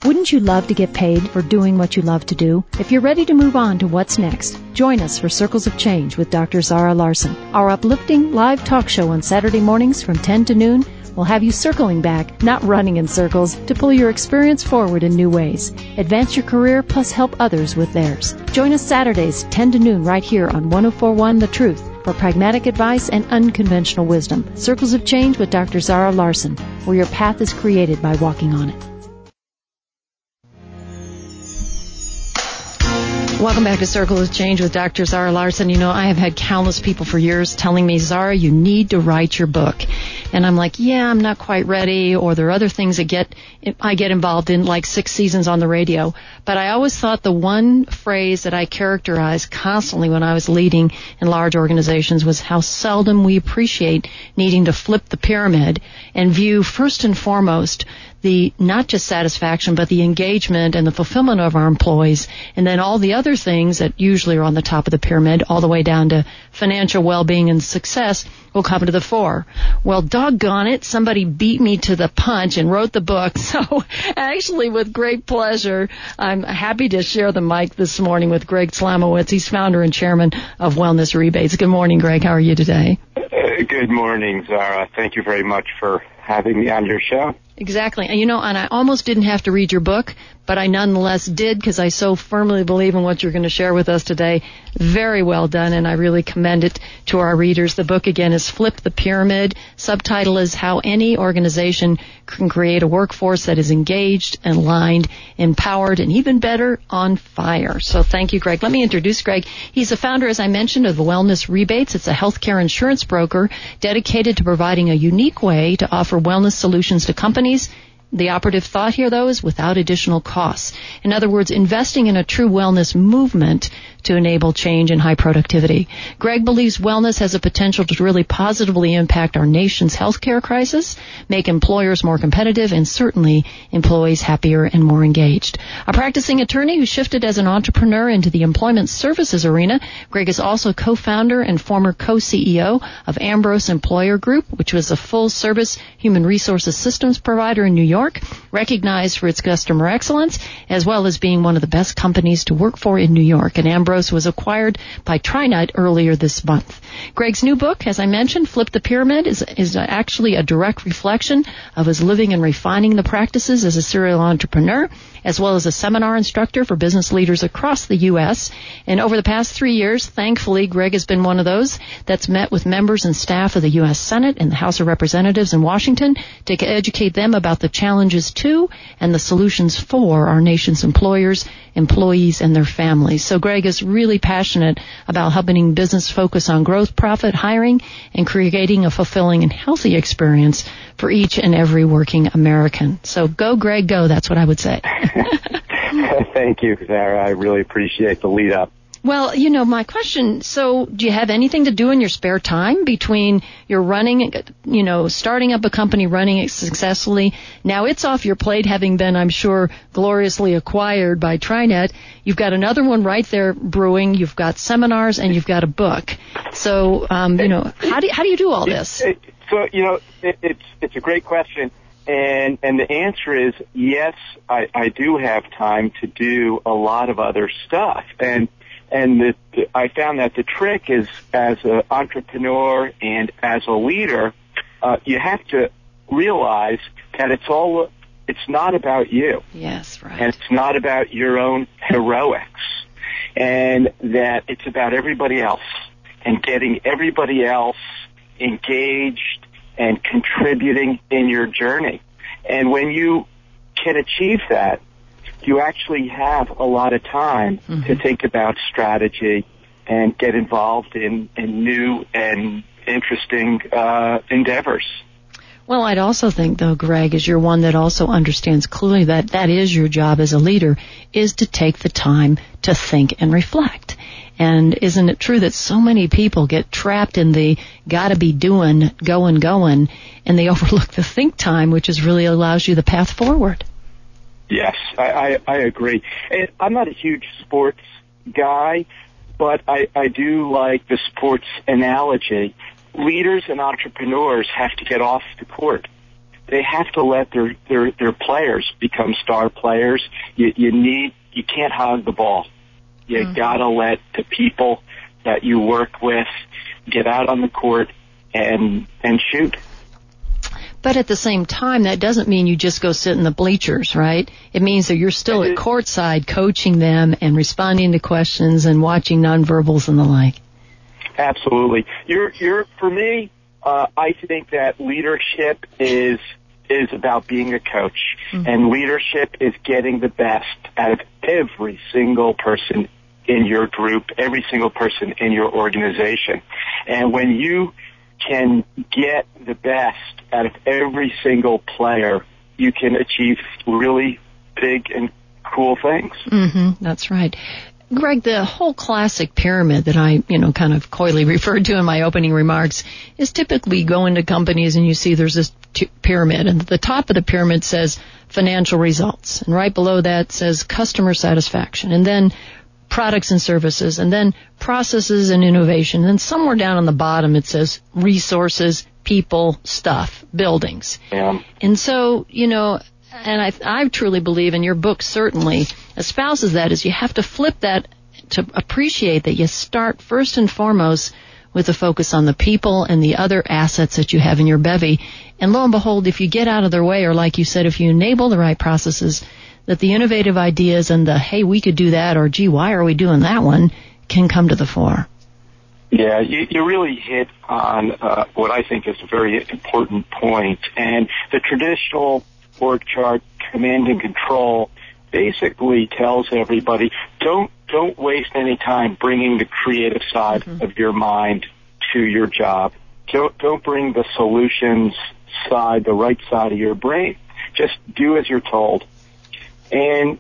Wouldn't you love to get paid for doing what you love to do? If you're ready to move on to what's next, join us for Circles of Change with Dr. Zara Larson. Our uplifting live talk show on Saturday mornings from 10 to noon will have you circling back, not running in circles, to pull your experience forward in new ways. Advance your career plus help others with theirs. Join us Saturdays 10 to noon right here on 104.1 The Truth for pragmatic advice and unconventional wisdom. Circles of Change with Dr. Zara Larson, where your path is created by walking on it. Welcome back to Circle of Change with Dr. Zara Larson. You know, I have had countless people for years telling me, Zara, you need to write your book. And I'm like, yeah, I'm not quite ready, or there are other things that I get involved in, like 6 seasons on the radio. But I always thought the one phrase that I characterized constantly when I was leading in large organizations was how seldom we appreciate needing to flip the pyramid and view first and foremost the not just satisfaction, but the engagement and the fulfillment of our employees, and then all the other things that usually are on the top of the pyramid, all the way down to financial well-being and success, will come to the fore. Well, doggone it, somebody beat me to the punch and wrote the book. So actually, with great pleasure, I'm happy to share the mic this morning with Greg Slamowitz. He's founder and chairman of Wellness Rebates. Good morning, Greg. How are you today? Good morning, Zara. Thank you very much for having me on your show. Exactly. And, and I almost didn't have to read your book, but I nonetheless did because I so firmly believe in what you're going to share with us today. Very well done, and I really commend it to our readers. The book, again, is Flip the Pyramid. Subtitle is How Any Organization Can Create a Workforce That Is Engaged, Aligned, Empowered, and even better, on fire. So thank you, Greg. Let me introduce Greg. He's the founder, as I mentioned, of the Wellness Rebates. It's a healthcare insurance broker dedicated to providing a unique way to offer wellness solutions to companies. The operative thought here, though, is without additional costs. In other words, investing in a true wellness movement to enable change and high productivity. Greg believes wellness has a potential to really positively impact our nation's healthcare crisis, make employers more competitive, and certainly employees happier and more engaged. A practicing attorney who shifted as an entrepreneur into the employment services arena, Greg is also co-founder and former co-CEO of Ambrose Employer Group, which was a full-service human resources systems provider in New York, recognized for its customer excellence, as well as being one of the best companies to work for in New York. And Ambrose was acquired by TriNet earlier this month. Greg's new book, as I mentioned, Flip the Pyramid, is actually a direct reflection of his living and refining the practices as a serial entrepreneur, as well as a seminar instructor for business leaders across the U.S. And over the past 3 years, thankfully, Greg has been one of those that's met with members and staff of the U.S. Senate and the House of Representatives in Washington to educate them about the challenges to and the solutions for our nation's employers, employees, and their families. So Greg is really passionate about helping business focus on growth, profit, hiring, and creating a fulfilling and healthy experience for each and every working American. So go, Greg, go. That's what I would say. Thank you, Sarah. I really appreciate the lead up. Well, my question, so do you have anything to do in your spare time between your running, starting up a company, running it successfully? Now it's off your plate, having been, I'm sure, gloriously acquired by TriNet. You've got another one right there brewing. You've got seminars and you've got a book. So, how do you do all this? It's a great question. And the answer is yes, I do have time to do a lot of other stuff. And I found that the trick is, as an entrepreneur and as a leader, you have to realize that it's not about you. Yes, right. And it's not about your own heroics. And that it's about everybody else and getting everybody else engaged and contributing in your journey. And when you can achieve that, you actually have a lot of time to think about strategy and get involved in new and interesting endeavors. Well, I'd also think, though, Greg, as you're one that also understands clearly that is your job as a leader, is to take the time to think and reflect. And isn't it true that so many people get trapped in the gotta be doing, going, and they overlook the think time, which is really allows you the path forward? Yes, I agree. And I'm not a huge sports guy, but I do like the sports analogy. Leaders and entrepreneurs have to get off the court. they have to let their players become star players. You can't hog the ball. You gotta let the people that you work with get out on the court and shoot. But at the same time, that doesn't mean you just go sit in the bleachers, right? It means that you're still at courtside coaching them and responding to questions and watching nonverbals and the like. Absolutely. For me, I think that leadership is about being a coach, and leadership is getting the best out of every single person in your group, every single person in your organization. And when you can get the best out of every single player, you can achieve really big and cool things. That's right. Greg, the whole classic pyramid that I, kind of coyly referred to in my opening remarks is typically you go into companies and you see there's this pyramid, and the top of the pyramid says financial results, and right below that says customer satisfaction, and then products and services, and then processes and innovation. And somewhere down on the bottom it says resources, people, stuff, buildings. Yeah. And so, and I truly believe, and your book certainly espouses that, is you have to flip that to appreciate that you start first and foremost with a focus on the people and the other assets that you have in your bevy. And lo and behold, if you get out of their way, or like you said, if you enable the right processes, that the innovative ideas and the, hey, we could do that, or gee, why are we doing that one, can come to the fore. Yeah, you really hit on what I think is a very important point. And the traditional org chart, command and control, basically tells everybody, don't waste any time bringing the creative side of your mind to your job. Don't bring the solutions side, the right side of your brain. Just do as you're told. And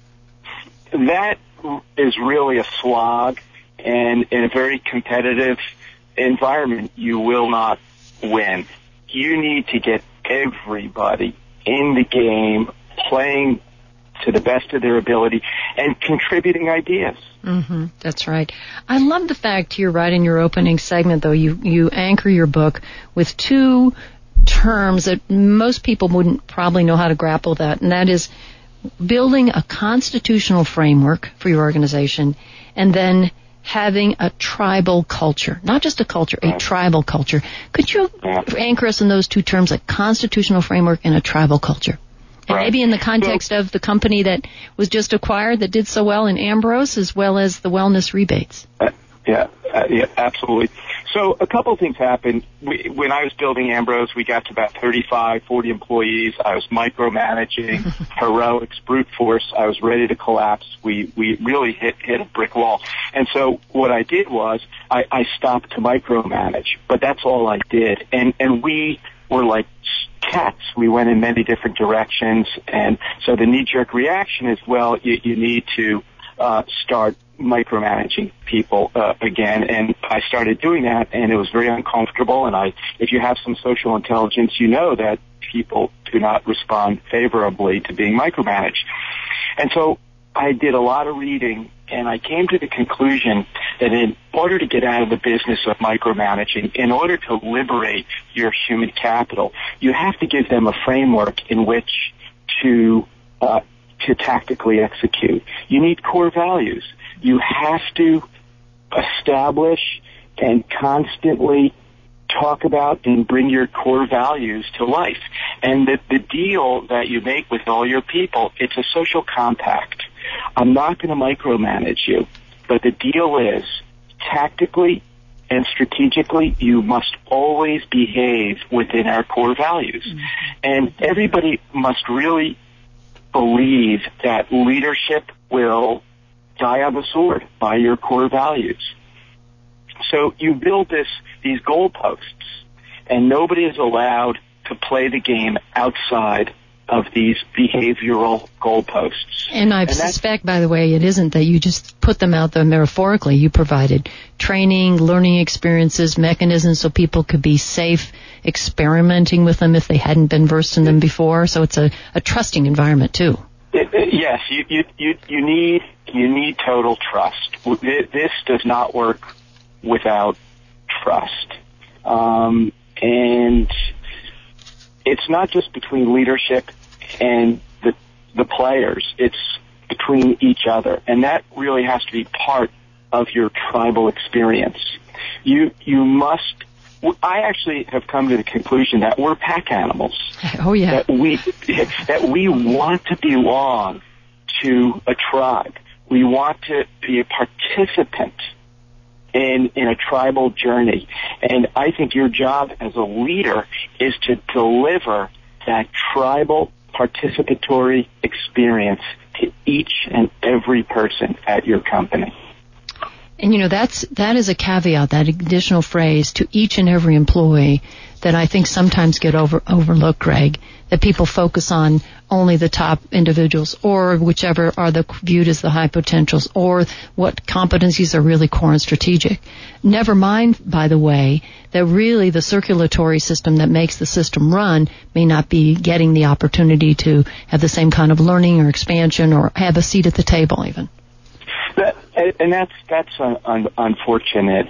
that is really a slog, and in a very competitive environment, you will not win. You need to get everybody in the game, playing to the best of their ability, and contributing ideas. That's right. I love the fact here, right in your opening segment, though, you anchor your book with two terms that most people wouldn't probably know how to grapple with that, and that is building a constitutional framework for your organization, and then having a tribal culture. Not just a culture, a tribal culture. Could you anchor us in those two terms, a constitutional framework and a tribal culture? And maybe in the context of the company that was just acquired that did so well in Ambrose, as well as the wellness rebates. Yeah, absolutely. So a couple of things happened. When I was building Ambrose, we got to about 35, 40 employees. I was micromanaging, heroics, brute force. I was ready to collapse. We really hit a brick wall. And so what I did was I stopped to micromanage, but that's all I did. And we were like cats. We went in many different directions. And so the knee-jerk reaction is, well, you need to start micromanaging people again, and I started doing that, and it was very uncomfortable. And if you have some social intelligence, you know that people do not respond favorably to being micromanaged. And so I did a lot of reading, and I came to the conclusion that in order to get out of the business of micromanaging, in order to liberate your human capital, you have to give them a framework in which to tactically execute. You need core values. You have to establish and constantly talk about and bring your core values to life. And the deal that you make with all your people, it's a social compact. I'm not going to micromanage you, but the deal is tactically and strategically, you must always behave within our core values. And everybody must really believe that leadership will die on the sword by your core values. So you build these goalposts, and nobody is allowed to play the game outside of these behavioral goalposts. And I suspect, by the way, it isn't that you just put them out there metaphorically. You provided training, learning experiences, mechanisms so people could be safe experimenting with them if they hadn't been versed in them before. So it's a trusting environment too. Yes, you need total trust. This does not work without trust. And it's not just between leadership and the players. It's between each other, and that really has to be part of your tribal experience. You must. I actually have come to the conclusion that we're pack animals. Oh yeah. That we want to belong to a tribe. We want to be a participant in a tribal journey. And I think your job as a leader is to deliver that tribal participatory experience to each and every person at your company. And that is a caveat, that additional phrase, to each and every employee, that I think sometimes get overlooked, Greg, that people focus on only the top individuals, or whichever are viewed as the high potentials, or what competencies are really core and strategic. Never mind, by the way, that really the circulatory system that makes the system run may not be getting the opportunity to have the same kind of learning or expansion or have a seat at the table even. And that's unfortunate.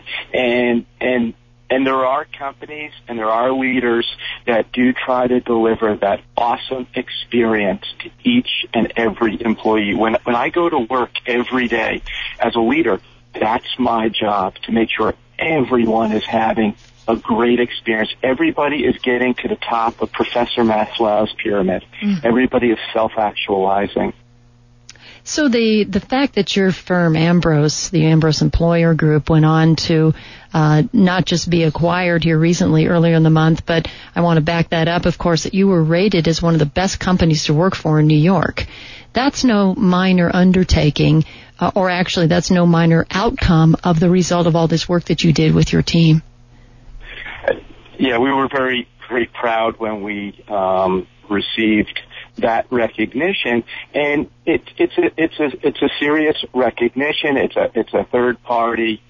And there are companies and there are leaders that do try to deliver that awesome experience to each and every employee. When I go to work every day as a leader, that's my job, to make sure everyone is having a great experience. Everybody is getting to the top of Professor Maslow's pyramid. Mm-hmm. Everybody is self-actualizing. So the fact that your firm, Ambrose, the Ambrose Employer Group, went on to not just be acquired here recently, earlier in the month, but I want to back that up, of course, that you were rated as one of the best companies to work for in New York. That's no minor undertaking, or actually that's no minor outcome of the result of all this work that you did with your team. Yeah, we were very, very proud when we received that recognition, and it's a serious recognition. It's a third party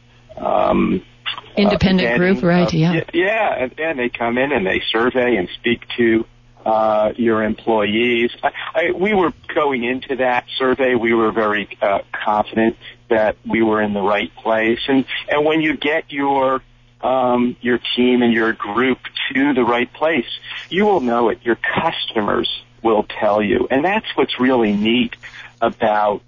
independent group, right? Yeah, and they come in and they survey and speak to your employees. We were going into that survey, we were very confident that we were in the right place, and when you get your team and your group to the right place, you will know it. Your customers will tell you. And that's what's really neat about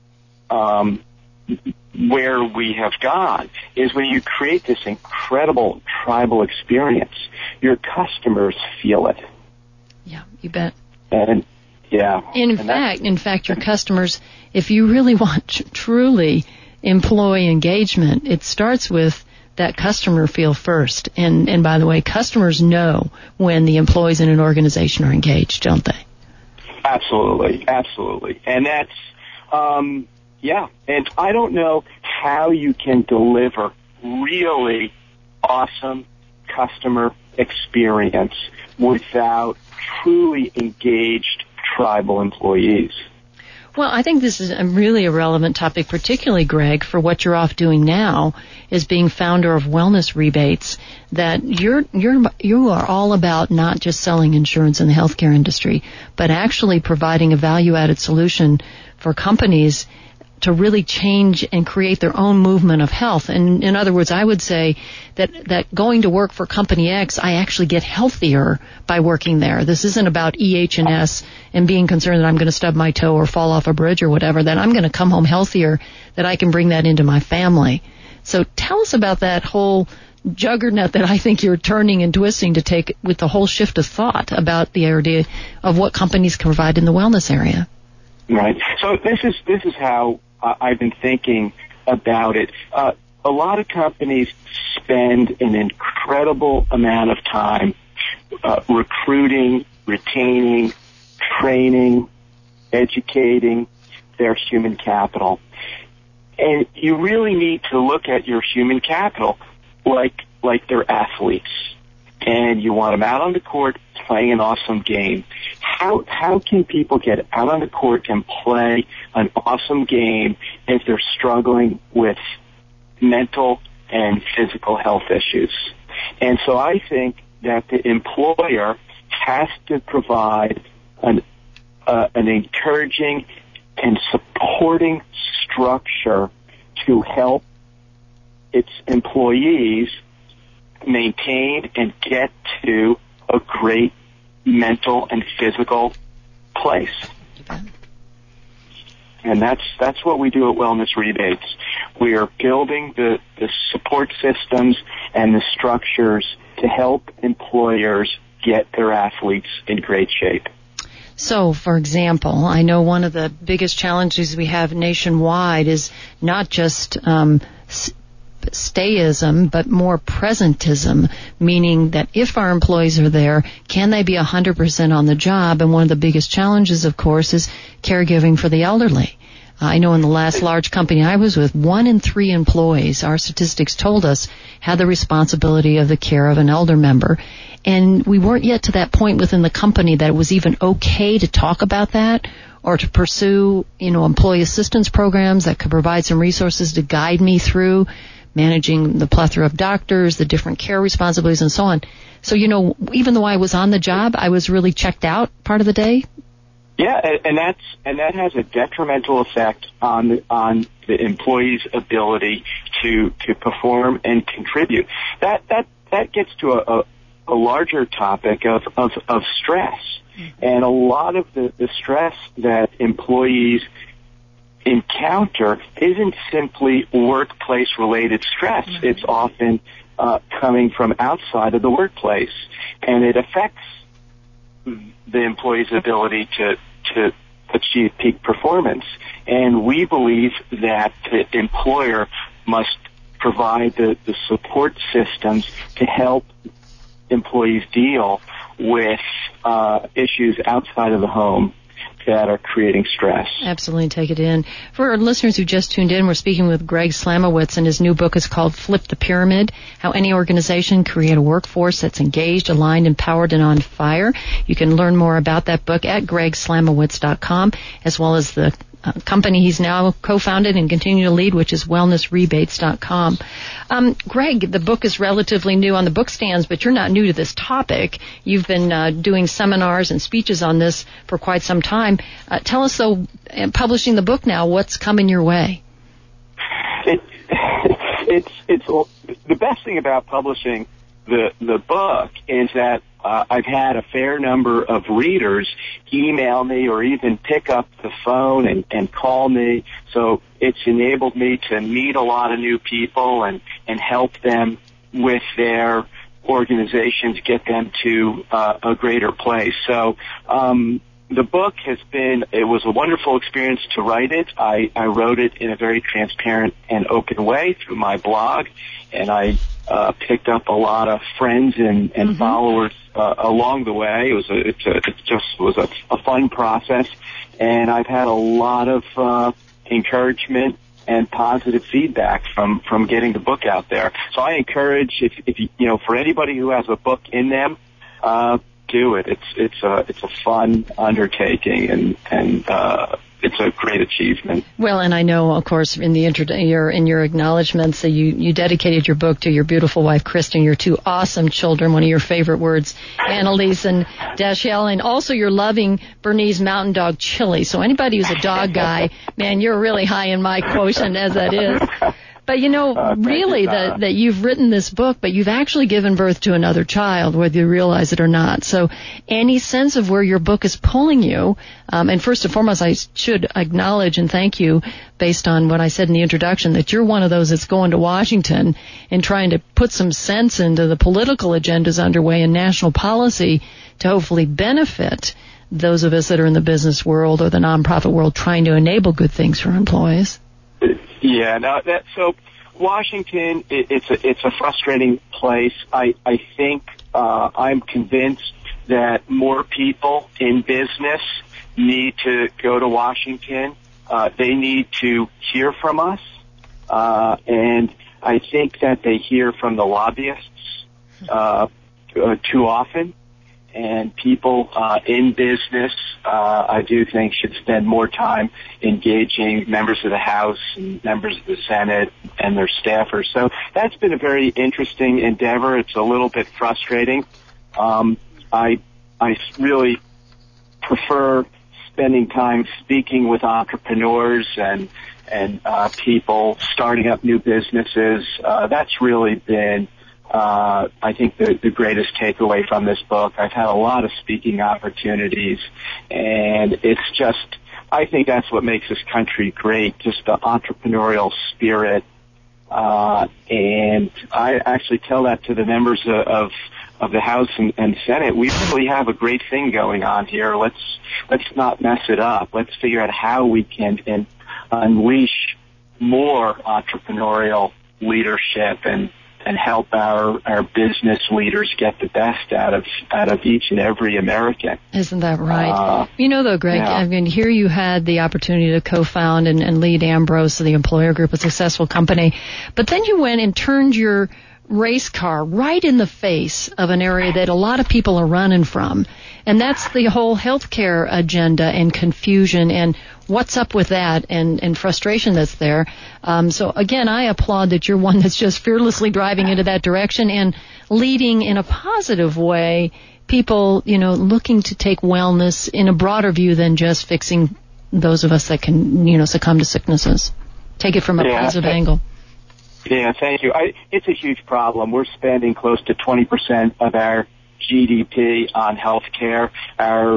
where we have gone, is when you create this incredible tribal experience, your customers feel it. Yeah, you bet. And yeah. In fact, your customers, if you really want truly employee engagement, it starts with that customer feel first. And by the way, customers know when the employees in an organization are engaged, don't they? Absolutely. And that's, and I don't know how you can deliver really awesome customer experience without truly engaged tribal employees. Well, I think this is really a relevant topic, particularly, Greg, for what you're off doing now, is being founder of Wellness Rebates, that you are all about not just selling insurance in the healthcare industry, but actually providing a value-added solution for companies to really change and create their own movement of health. And in other words, I would say that going to work for Company X, I actually get healthier by working there. This isn't about EH&S and being concerned that I'm going to stub my toe or fall off a bridge or whatever, that I'm going to come home healthier, that I can bring that into my family. So tell us about that whole juggernaut that I think you're turning and twisting to take with the whole shift of thought about the idea of what companies can provide in the wellness area. Right. So this is how I've been thinking about it. A lot of companies spend an incredible amount of time recruiting, retaining, training, educating their human capital. And you really need to look at your human capital like they're athletes. And you want them out on the court playing an awesome game. How can people get out on the court and play an awesome game if they're struggling with mental and physical health issues? And so I think that the employer has to provide an encouraging and supporting structure to help its employees maintain and get to a great mental and physical place. And that's what we do at Wellness Rebates. We are building the support systems and the structures to help employers get their athletes in great shape. So, for example, I know one of the biggest challenges we have nationwide is not just stayism, but more presentism, meaning that if our employees are there, can they be 100% on the job? And one of the biggest challenges, of course, is caregiving for the elderly. I know in the last large company I was with, 1 in 3 employees, our statistics told us, had the responsibility of the care of an elder member. And we weren't yet to that point within the company that it was even okay to talk about that or to pursue, employee assistance programs that could provide some resources to guide me through managing the plethora of doctors, the different care responsibilities, and so on. So, even though I was on the job, I was really checked out part of the day. Yeah, and that has a detrimental effect on the employee's ability to perform and contribute. That gets to a larger topic of stress. And a lot of the stress that employees encounter isn't simply workplace-related stress. Mm-hmm. It's often coming from outside of the workplace, and it affects the employee's ability to achieve peak performance. And we believe that the employer must provide the support systems to help employees deal with issues outside of the home that are creating stress. Absolutely, take it in. For our listeners who just tuned in, we're speaking with Greg Slamowitz, and his new book is called Flip the Pyramid, How Any Organization Can Create a Workforce That's Engaged, Aligned, Empowered, and on Fire. You can learn more about that book at gregslamowitz.com, as well as the company he's now co-founded and continue to lead, which is wellnessrebates.com. Greg, the book is relatively new on the book stands, but you're not new to this topic. You've been doing seminars and speeches on this for quite some time. Tell us, though, publishing the book now, what's coming your way? It's the best thing about publishing the book is that I've had a fair number of readers email me or even pick up the phone and call me. So it's enabled me to meet a lot of new people and help them with their organizations, get them to a greater place. So the book it was a wonderful experience to write it. I wrote it in a very transparent and open way through my blog, and I picked up a lot of friends and mm-hmm. followers along the way. It was a fun process, and I've had a lot of encouragement and positive feedback from getting the book out there. So I encourage if for anybody who has a book in them, do it. It's a fun undertaking and it's a great achievement. Well, and I know, of course, in your acknowledgments that you dedicated your book to your beautiful wife, Kristen, your 2 awesome children, one of your favorite words, Annalise and Dashiell, and also your loving Bernese Mountain Dog, Chili. So anybody who's a dog guy, man, you're really high in my quotient as that is. But really that you've written this book, but you've actually given birth to another child, whether you realize it or not. So any sense of where your book is pulling you, and first and foremost, I should acknowledge and thank you, based on what I said in the introduction, that you're one of those that's going to Washington and trying to put some sense into the political agendas underway in national policy to hopefully benefit those of us that are in the business world or the nonprofit world trying to enable good things for employees. Yeah, so Washington, it's a frustrating place. I think I'm convinced that more people in business need to go to Washington. They need to hear from us, and I think that they hear from the lobbyists too often. And people in business, I do think, should spend more time engaging members of the House and members of the Senate and their staffers. So that's been a very interesting endeavor. It's a little bit frustrating. I really prefer spending time speaking with entrepreneurs and people starting up new businesses. That's really been I think the greatest takeaway from this book. I've had a lot of speaking opportunities, and it's just, I think that's what makes this country great, just the entrepreneurial spirit. And I actually tell that to the members of the House and Senate. We really have a great thing going on here. Let's not mess it up. Let's figure out how we can unleash more entrepreneurial leadership and help our business leaders get the best out of each and every American. Isn't that right? Though, Greg, yeah. I mean, here you had the opportunity to co-found and lead Ambrose, the employer group, a successful company, but then you went and turned your race car right in the face of an area that a lot of people are running from, and that's the whole healthcare agenda and confusion and what's up with that and frustration that's there. So again, I applaud that you're one that's just fearlessly driving into that direction and leading in a positive way people, looking to take wellness in a broader view than just fixing those of us that can, succumb to sicknesses. Take it from a positive angle. Yeah, thank you. It's a huge problem. We're spending close to 20% of our GDP on health care. Our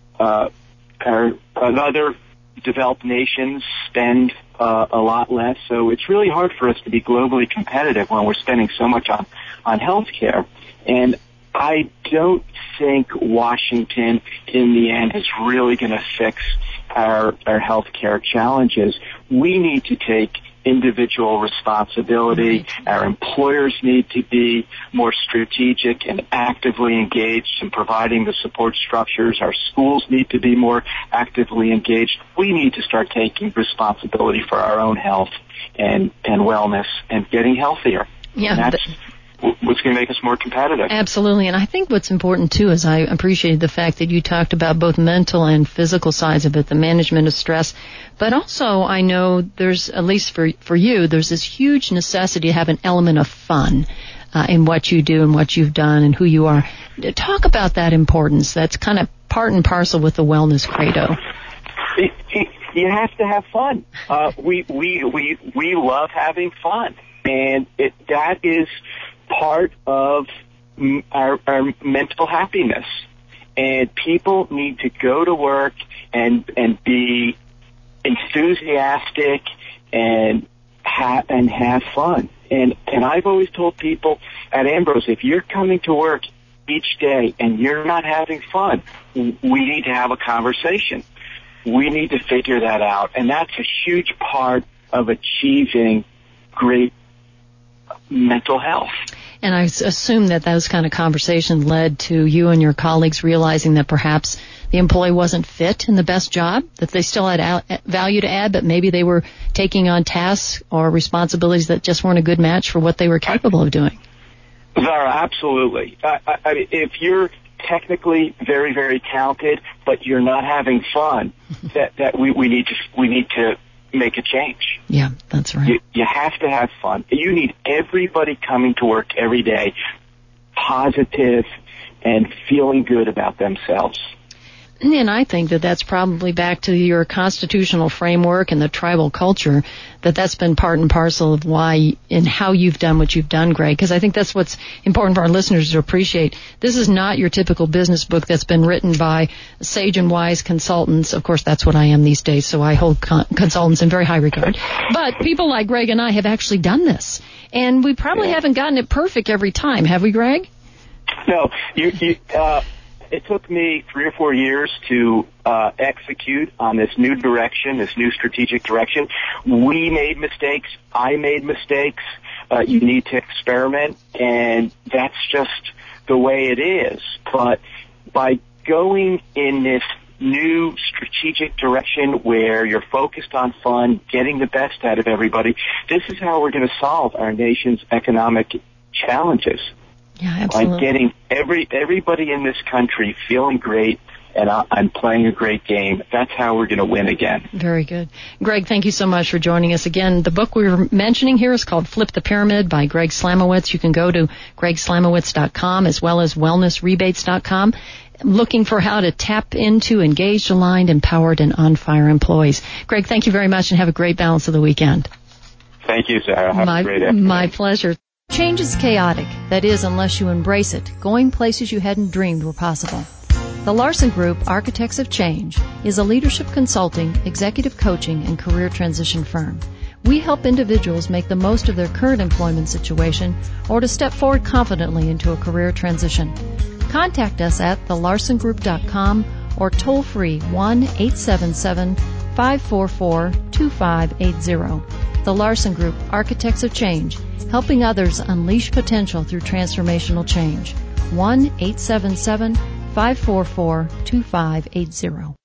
other developed nations spend a lot less, so it's really hard for us to be globally competitive when we're spending so much on health care. And I don't think Washington, in the end, is really going to fix our health care challenges. We need to take individual responsibility. Our employers need to be more strategic and actively engaged in providing the support structures. Our schools need to be more actively engaged. We need to start taking responsibility for our own health and wellness and getting healthier. Yeah. And that's what's going to make us more competitive. Absolutely. And I think what's important, too, is I appreciated the fact that you talked about both mental and physical sides of it, the management of stress. But also, I know there's, at least for you, there's this huge necessity to have an element of fun in what you do and what you've done and who you are. Talk about that importance. That's kind of part and parcel with the wellness credo. You have to have fun. We love having fun. And that is part of our mental happiness. And people need to go to work and be enthusiastic and have fun. And I've always told people at Ambrose, if you're coming to work each day and you're not having fun, we need to have a conversation. We need to figure that out. And that's a huge part of achieving great mental health. And I assume that those kind of conversations led to you and your colleagues realizing that perhaps the employee wasn't fit in the best job, that they still had value to add, but maybe they were taking on tasks or responsibilities that just weren't a good match for what they were capable of doing. Zara, absolutely. I mean, if you're technically very, very talented, but you're not having fun, that we need to make a change. Yeah, that's right. You have to have fun. You need everybody coming to work every day positive and feeling good about themselves. And I think that that's probably back to your constitutional framework and the tribal culture, that's been part and parcel of why and how you've done what you've done, Greg, because I think that's what's important for our listeners to appreciate. This is not your typical business book that's been written by sage and wise consultants. Of course, that's what I am these days, so I hold consultants in very high regard. But people like Greg and I have actually done this, and we probably haven't gotten it perfect every time, have we, Greg? No, it took me 3 or 4 years to execute on this new direction, this new strategic direction. We made mistakes. I made mistakes. You need to experiment, and that's just the way it is. But by going in this new strategic direction where you're focused on fun, getting the best out of everybody, this is how we're going to solve our nation's economic challenges. Yeah, absolutely. By getting everybody in this country feeling great and I'm playing a great game. That's how we're going to win again. Very good. Greg, thank you so much for joining us again. The book we were mentioning here is called Flip the Pyramid by Greg Slamowitz. You can go to gregslamowitz.com as well as wellnessrebates.com, looking for how to tap into engaged, aligned, empowered, and on fire employees. Greg, thank you very much and have a great balance of the weekend. Thank you, Sarah. Have a great afternoon. My pleasure. Change is chaotic. That is, unless you embrace it, going places you hadn't dreamed were possible. The Larson Group, Architects of Change, is a leadership consulting, executive coaching, and career transition firm. We help individuals make the most of their current employment situation or to step forward confidently into a career transition. Contact us at thelarsongroup.com or toll free 1-877-544-2580. The Larson Group, Architects of Change, helping others unleash potential through transformational change. 1-877-544-2580.